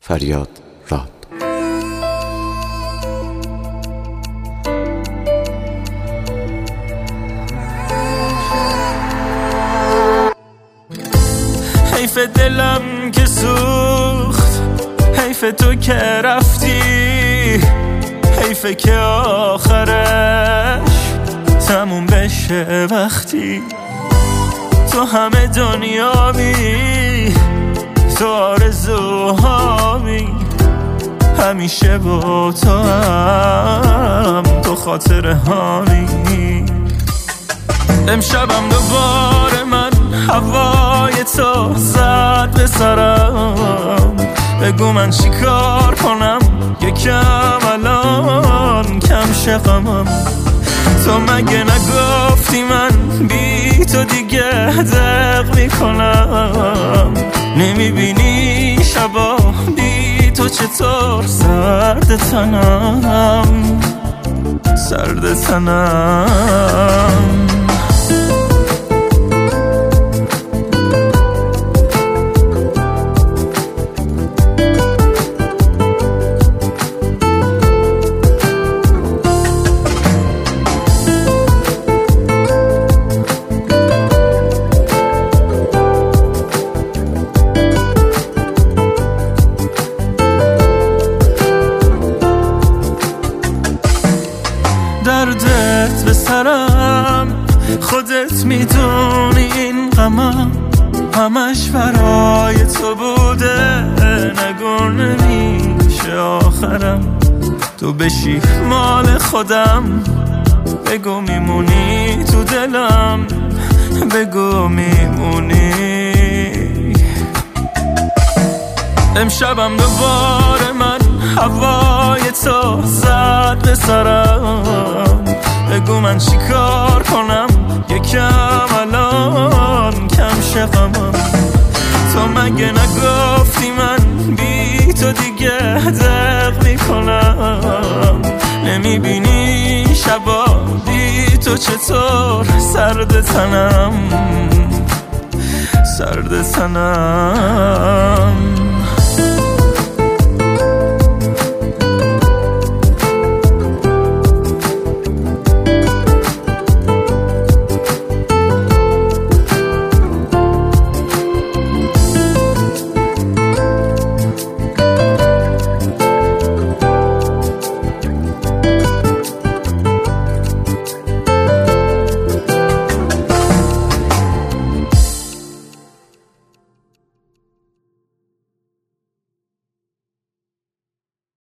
فریاد راد. حیف دلم که سوخت، حیف تو که رفتی، حیف که آخرش تموم بشه وقتی تو همه دنیامی، تو آرزوهامی، همیشه با تو هم، تو خاطره هامی. امشبم دوباره من هوای تو زد به سرم، بگو من چی کار کنم یکم الان کم شقمم. تو مگه نگفتی من بی تو دیگه دق میکنم؟ نمیبینی شبا بی تو چطور سرد تنم، سرد تنم. دردت به سرم، خودت میدونی این غمم همش برای تو بوده، نگو نمیشه آخرم تو بشی مال خودم. بگو میمونی تو دلم، بگو میمونی. امشبم دوباره من هوای تو زد به سرم، بگو من چی کار کنم یکم الان کم شقمم. تو مگه نگفتی من بی تو دیگه دق میکنم؟ نمیبینی شبا بی تو چطور سرد تنم، سرد تنم.